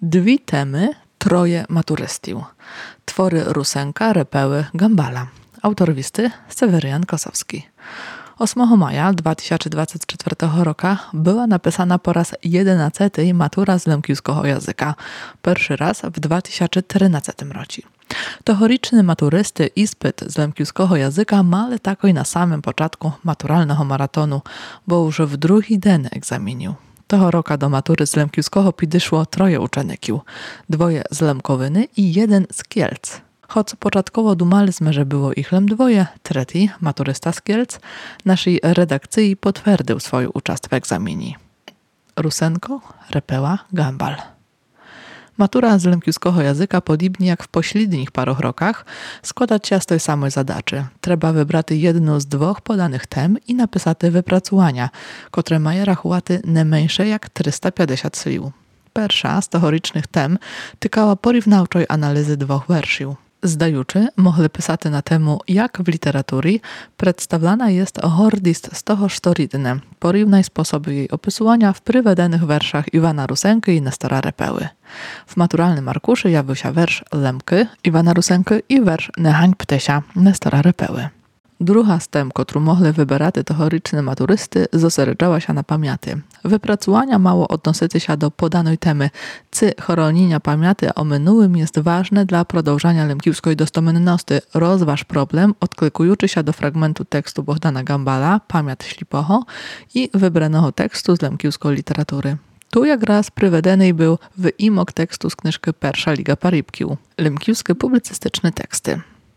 Dwie temy, troje maturystiu. Twory Rusenka, Repeły, Gambala. Autor listy Seweryjan Kosowski. 8 maja 2024 roku była napisana po raz 11 matura z lemkiuskiego języka. Pierwszy raz w 2013 roku. Tohoriczny maturysty ispyt z lemkiuskiego języka mali takoj na samym początku maturalnego maratonu, bo już w drugi dzień egzaminił. Toho roku do matury z lemkiuskiego pidyszło troje uczenników, dwoje z Lemkowyny i jeden z Kielc. Choć początkowo dumaliśmy, że było ich dwoje, trzeci, maturysta z Kielc, naszej redakcji potwierdził swoją uczast w egzaminie. Rusenko, Repeła, Gambal. Matura z lemkiuskiego języka, podobnie jak w pośrednich paru rokach, składać się z tej samej zadaczy. Trzeba wybrać jedną z dwóch podanych tem i napisać wypracowania, które mają rachowaty nie mniejsze jak 350 słów. Pierwsza z tohoricznych tem tykała porównawczej analizy dwóch werszów. Zdajuczy mogli pisać na temu, jak w literatury przedstawiana jest hordist z toho sztorydne, porównaj sposoby jej opisywania w prywedenych werszach Iwana Rusenki i Nestora Repeły. W maturalnym arkuszu jawił się wersz Lemky Iwana Rusenki i wersz Nehań Ptesia Nestora Repeły. Druga z tem, którą mogli wybierać tohoryczne maturysty, zosryczała się na pamięty. Wypracowania mało odnosiły się do podanej temy. Chronienia pamięty o minulym jest ważne dla продовжania lemkiuskiej dostomenności. Rozważ problem, odklikujący się do fragmentu tekstu Bohdana Gambala, Pamięt ślipoho i wybranego tekstu z lemkiuskiej literatury. Tu jak raz prywedeny był wyimok tekstu z książki Pierwsza Liga Parybkił. Lemkiuskie publicystyczne teksty.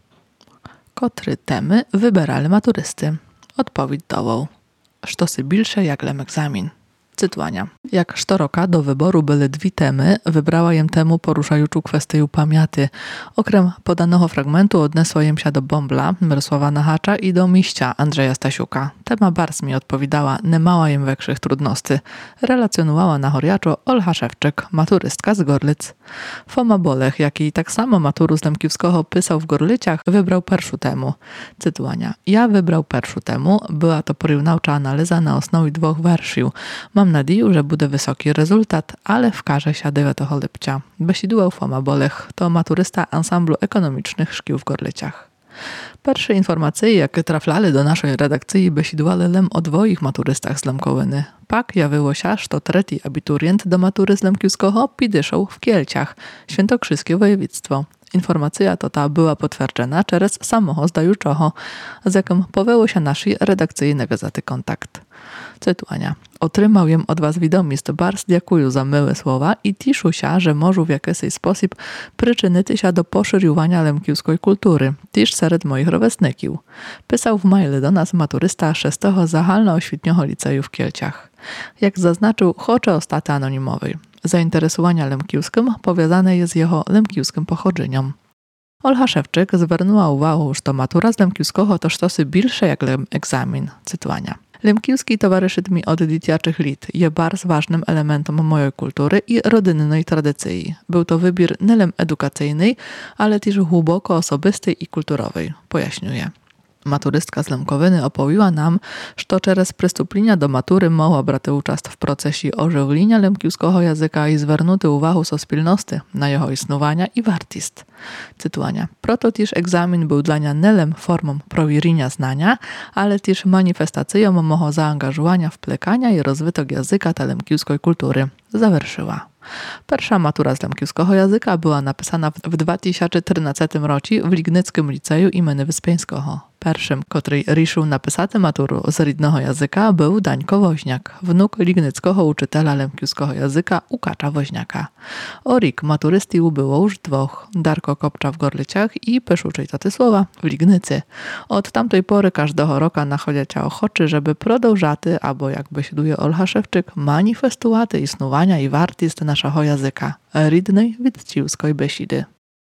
Kotry temy wybierali maturysty. Odpowiedź dołał. Sztosy bilsze jak lem egzamin. Cytowania. Jak sztoroka do wyboru były dwie temy, wybrała jem temu poruszającą kwestię pamięty. Okrem podanego fragmentu odnesła jem się do Bombla, Mirosława Nahacza i do Miścia Andrzeja Stasiuka. Tema bardzo mi odpowiadała, nie mała jem większych trudności. Relacjonowała na horiaczo Olcha Szewczyk, maturystka z Gorlic. Foma Bolech, jaki tak samo maturu z lemkiuskiego pisał w Gorlicach, wybrał pierwszą temu. Cytowania. Ja wybrał pierwszą temu, była to porównawcza analiza na osnowie dwóch werszów. Mam nadzieję, że będzie wysoki rezultat, ale wkaże się 9 lipca. Besidłał Foma Bolech, to maturysta ansamblu ekonomicznych szkół w Gorlicach. Pierwsze informacje, jakie trafiały do naszej redakcji, besidłali lem o dwoich maturystach z Lemkowyny. Pak jawiło się, że trzeci abiturient do matury z lemkiuskiego pidyszał w Kielciach, świętokrzyskie województwo. Informacja ta była potwierdzona przez samego zdajuczego, z jakim powiało się naszej redakcyjnej gazety Kontakt. Cytowania. Otrzymał jem od was wiadomość, bardzo dziękuję za miłe słowa i tiszu się, że może w jakiś sposób przyczynić się do poszerzania lemkiuskiej kultury, też wśród moich rówieśników. Pisał w mailu do nas maturysta 6. Zaghalnooświetnego liceum w Kielciach. Jak zaznaczył, choće ostać anonimowy. Zainteresowania lemkiuskim powiązane jest z jego lemkiuskim pochodzeniem. Olcha Szewczyk zwróciła uwagę, że to matura z lemkiuskiego to sztosy bilsze jak egzamin. Cytowania. Lemkiuski towarzyszy mi od dzieciaczych lat. Je bardzo ważnym elementem mojej kultury i rodzinnej tradycji. Był to wybór nie tylko edukacyjny, ale też głęboko osobisty i kulturowy, pojaśniuje. Maturystka z Lemkowyny opowiła nam, że przez przystąpienie do matury mogła brać udział w procesie ożywienia lemkiuskiego języka i zwrócić uwagę spilności na jego istnienie i wartość. Cytowania. Proto też egzamin był dla niej nie tylko formą prowierzenia znania, ale też manifestacją mojego zaangażowania w plekania i rozwytok języka ta lemkiuskiej kultury. Zawerszyła. Pierwsza matura z lemkiuskiego języka była napisana w 2013 roku w Lignickim Liceum imienia Wyspiańskiego. Pierwszym, który riszył napisać maturu z rodzinnego języka, był Dańko Woźniak, wnuk lignickiego uczytela lemkiuskiego języka Łukacza Woźniaka. Orik maturystów było już dwóch, Darko Kopcza w Gorlicach i Pyszuczej Tatysłowa w Lignicy. Od tamtej pory każdego roku nachodzą się ochoczy, żeby продовжать, albo jak besiduje Olcha Szewczyk, manifestować istnienia i wartość naszego języka, rydnej, widziłskiej besidy.